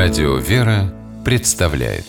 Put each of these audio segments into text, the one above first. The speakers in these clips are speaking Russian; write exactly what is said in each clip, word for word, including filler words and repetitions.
Радио «Вера» представляет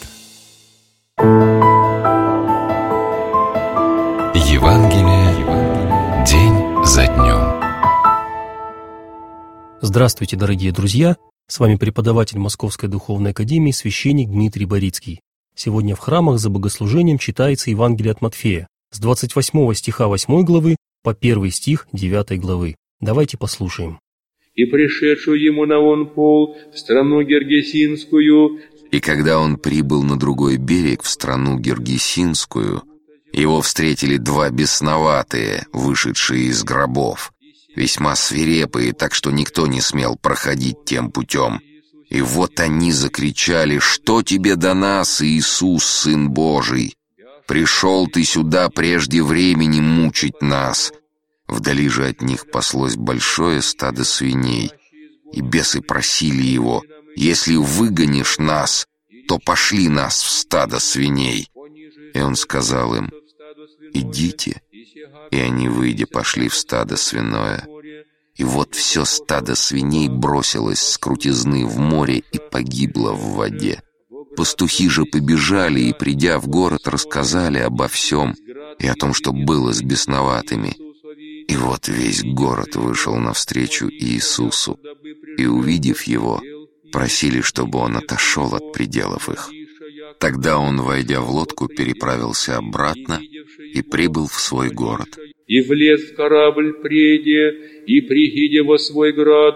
Евангелие день за днем. Здравствуйте, дорогие друзья! С вами преподаватель Московской Духовной Академии священник Дмитрий Борицкий. Сегодня в храмах за богослужением читается Евангелие от Матфея с двадцать восьмого стиха восьмой главы по первый стих девятой главы. Давайте послушаем. «И пришедшую ему на он пол в страну Гергесинскую». И когда он прибыл на другой берег, в страну Гергесинскую, его встретили два бесноватые, вышедшие из гробов, весьма свирепые, так что никто не смел проходить тем путем. И вот они закричали: «Что тебе до нас, Иисус, Сын Божий? Пришел ты сюда прежде времени мучить нас». Вдали же от них паслось большое стадо свиней, и бесы просили его: «Если выгонишь нас, то пошли нас в стадо свиней». И он сказал им: «Идите». И они, выйдя, пошли в стадо свиное. И вот все стадо свиней бросилось с крутизны в море и погибло в воде. Пастухи же побежали и, придя в город, рассказали обо всем и о том, что было с бесноватыми. И вот весь город вышел навстречу Иисусу, и, увидев его, просили, чтобы он отошел от пределов их. Тогда он, войдя в лодку, переправился обратно и прибыл в свой город. «И влез в корабль преде, и прихидя во свой град».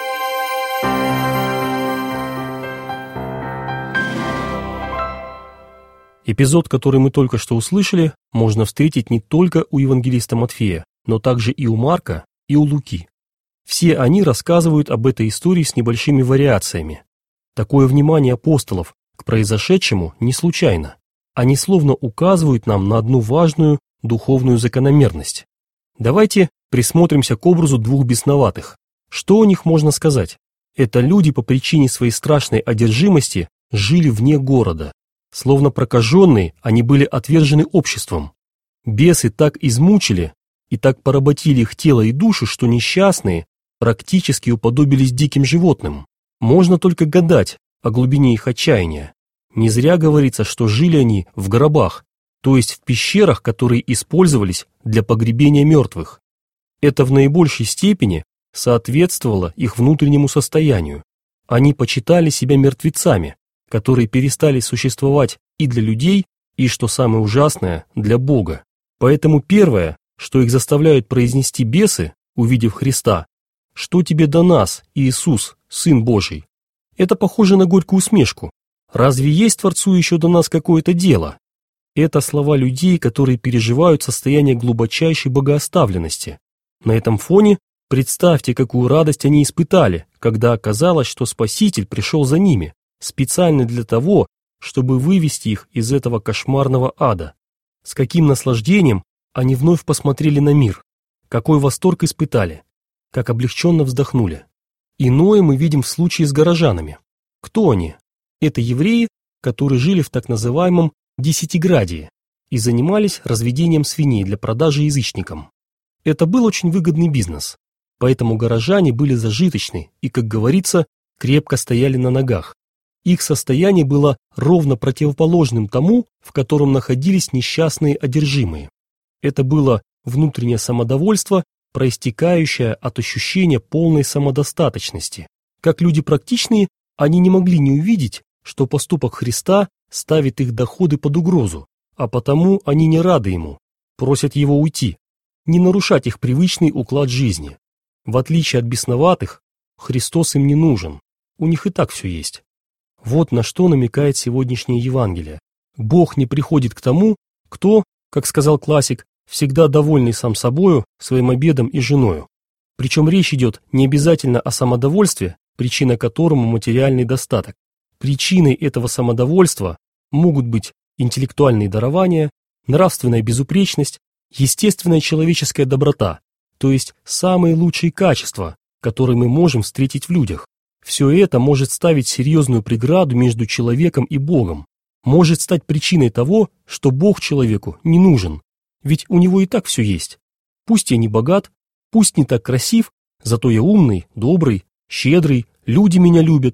Эпизод, который мы только что услышали, можно встретить не только у евангелиста Матфея, но также и у Марка, и у Луки. Все они рассказывают об этой истории с небольшими вариациями. Такое внимание апостолов к произошедшему не случайно. Они словно указывают нам на одну важную духовную закономерность. Давайте присмотримся к образу двух бесноватых. Что о них можно сказать? Это люди по причине своей страшной одержимости жили вне города. Словно прокаженные, они были отвержены обществом. Бесы так измучили и так поработили их тело и душу, что несчастные практически уподобились диким животным. Можно только гадать о глубине их отчаяния. Не зря говорится, что жили они в гробах, то есть в пещерах, которые использовались для погребения мертвых. Это в наибольшей степени соответствовало их внутреннему состоянию. Они почитали себя мертвецами, которые перестали существовать и для людей, и, что самое ужасное, для Бога. Поэтому первое, что их заставляют произнести бесы, увидев Христа: «Что тебе до нас, Иисус, Сын Божий?» Это похоже на горькую усмешку. Разве есть Творцу еще до нас какое-то дело? Это слова людей, которые переживают состояние глубочайшей богооставленности. На этом фоне представьте, какую радость они испытали, когда оказалось, что Спаситель пришел за ними, специально для того, чтобы вывести их из этого кошмарного ада. С каким наслаждением они вновь посмотрели на мир, какой восторг испытали, как облегченно вздохнули. Иное мы видим в случае с горожанами. Кто они? Это евреи, которые жили в так называемом Десятиградии и занимались разведением свиней для продажи язычникам. Это был очень выгодный бизнес, поэтому горожане были зажиточны и, как говорится, крепко стояли на ногах. Их состояние было ровно противоположным тому, в котором находились несчастные одержимые. Это было внутреннее самодовольство, проистекающее от ощущения полной самодостаточности. Как люди практичные, они не могли не увидеть, что поступок Христа ставит их доходы под угрозу, а потому они не рады ему, просят его уйти, не нарушать их привычный уклад жизни. В отличие от бесноватых, Христос им не нужен, у них и так все есть. Вот на что намекает сегодняшнее Евангелие. Бог не приходит к тому, кто, как сказал классик, всегда довольный сам собою, своим обедом и женою. Причем речь идет не обязательно о самодовольстве, причина которому материальный достаток. Причиной этого самодовольства могут быть интеллектуальные дарования, нравственная безупречность, естественная человеческая доброта, то есть самые лучшие качества, которые мы можем встретить в людях. Все это может ставить серьезную преграду между человеком и Богом, может стать причиной того, что Бог человеку не нужен, ведь у него и так все есть. Пусть я не богат, пусть не так красив, зато я умный, добрый, щедрый, люди меня любят.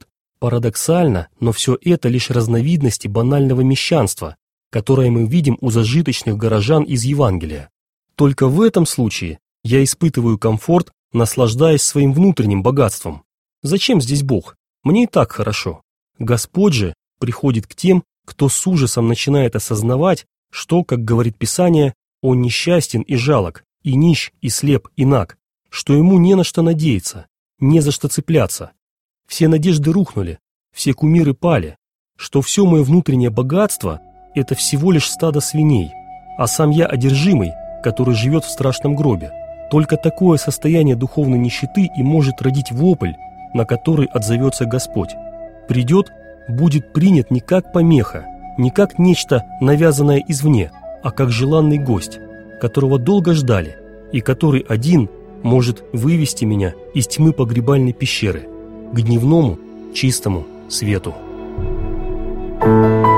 Парадоксально, но все это лишь разновидности банального мещанства, которое мы видим у зажиточных горожан из Евангелия. Только в этом случае я испытываю комфорт, наслаждаясь своим внутренним богатством. Зачем здесь Бог? Мне и так хорошо. Господь же приходит к тем, кто с ужасом начинает осознавать, что, как говорит Писание, он несчастен и жалок, и нищ, и слеп, и наг, что ему не на что надеяться, не за что цепляться. Все надежды рухнули, все кумиры пали, что все мое внутреннее богатство – это всего лишь стадо свиней, а сам я одержимый, который живет в страшном гробе. Только такое состояние духовной нищеты и может родить вопль, на который отзовется Господь. Придет, будет принят не как помеха, не как нечто, навязанное извне, а как желанный гость, которого долго ждали, и который один может вывести меня из тьмы погребальной пещеры к дневному, чистому свету.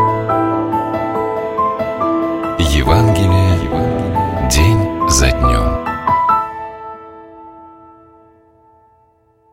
Евангелие день за днем.